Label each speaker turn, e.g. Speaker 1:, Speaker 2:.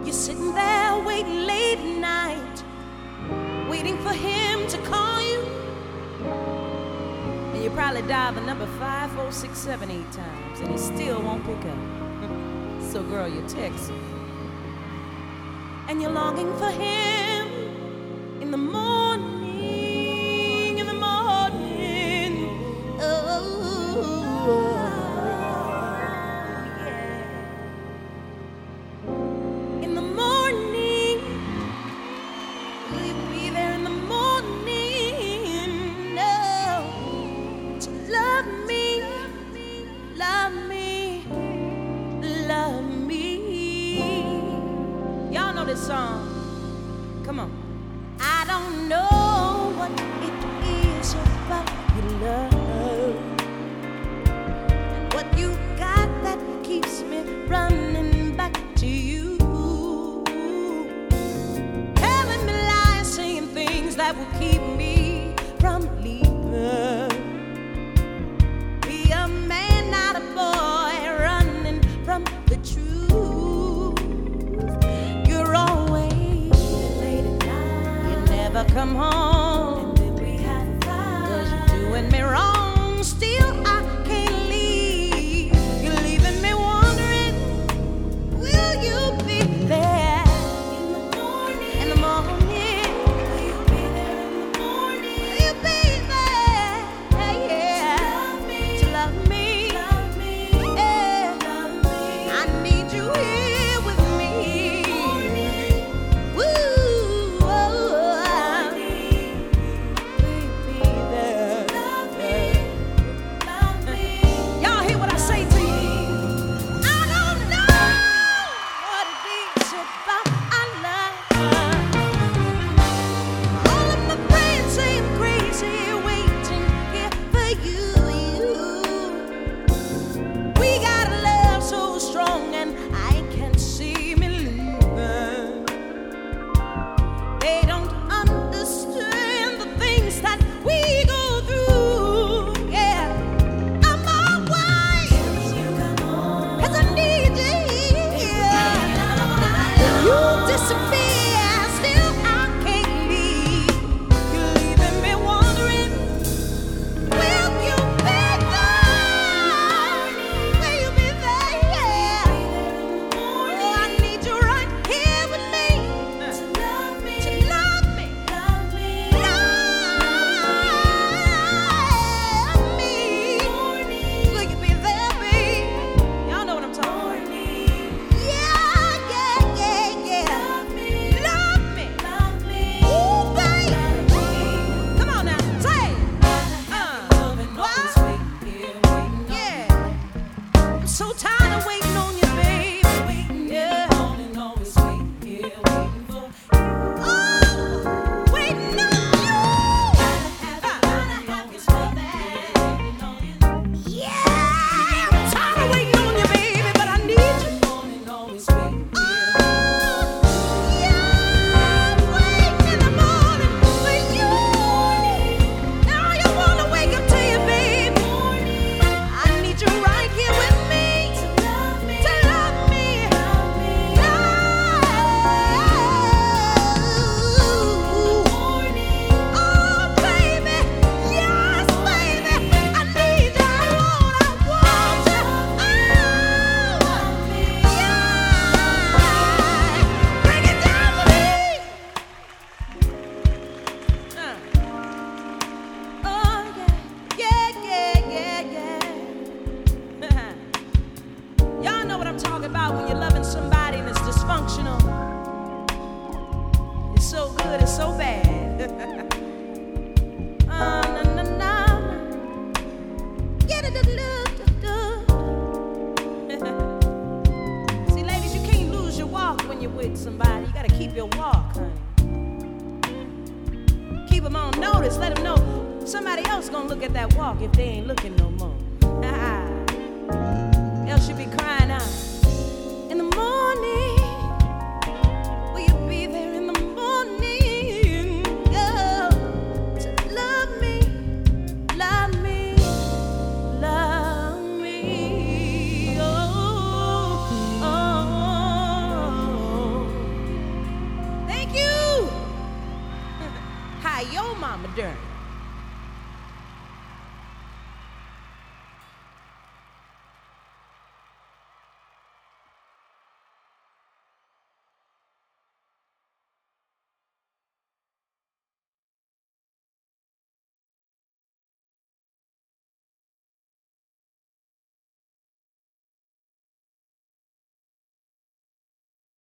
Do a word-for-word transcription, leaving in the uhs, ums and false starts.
Speaker 1: You're sitting there waiting late at night, waiting for him to call you. And you probably dial the number five, four, six, seven, eight times, and he still won't pick up. So girl, you text him, and you're longing for him in the morning, in the morning. Oh, yeah. In the morning, will you be there in the morning? No, to love me, love me, love me. Y'all know this song. Come on. I don't know what it is about your love and what you got that keeps me running back to you, telling me lies, saying things that will keep me from leaving. Be a man, not a boy, running from the truth. You're always late at night, you never come home, and then we have fun, 'cause you're doing me wrong. Still I can't leave. You're leaving me wondering, will you be there in the morning? In the morning, will you be there in the morning? Will you be there? Yeah, yeah. To love me, to love me, love me, yeah. Love me. I need you here with me. Woo, oh, will you be there? Love me, love me. Y'all hear what I say to you? I don't know what it is about our love. All of my friends say I'm crazy, waiting here for you. We got a love so strong, and I can't see me leaving. They don't understand the things that we go through. Yeah, I'm always, 'cause I need you here. You disappear, still I can't leave. You're leaving me wondering, will you be there? Will you be there? Yeah. Oh, I need you right here with me. To love me, to love me, love me, love me. Will you be there, babe? Y'all know what I'm talking about. Yeah, yeah, yeah, yeah. Love me, love me. Ooh, babe. Come on now, say it. Uh, what? Yeah. I'm so tired of waiting on you, babe. Yeah. Oh, waiting on you. Yeah, I'm tired of waiting on you, baby, but I need you. Oh, yeah, I'm waiting in the morning for you. Now you wanna wake up to you, baby. I need you right here with me. To love me, to love me, love me, oh, baby, yes, baby, I need you, I want, I want you. Oh, yeah, bring it down for me. Uh. Oh, yeah, yeah, yeah, yeah, yeah. Y'all know what I'm talking about when you're loving somebody and it's dysfunctional. It's so good, it's so bad. Uh, na, na, na. Get it, do, do, do, do. See, ladies, you can't lose your walk when you're with somebody. You gotta keep your walk, honey. Keep them on notice. Let them know somebody else gonna look at that walk if they ain't looking no more. Else you be crying out. In the morning, will you be there in the morning? Girl, to love me, love me, love me. Oh, oh, oh. How your mama doing?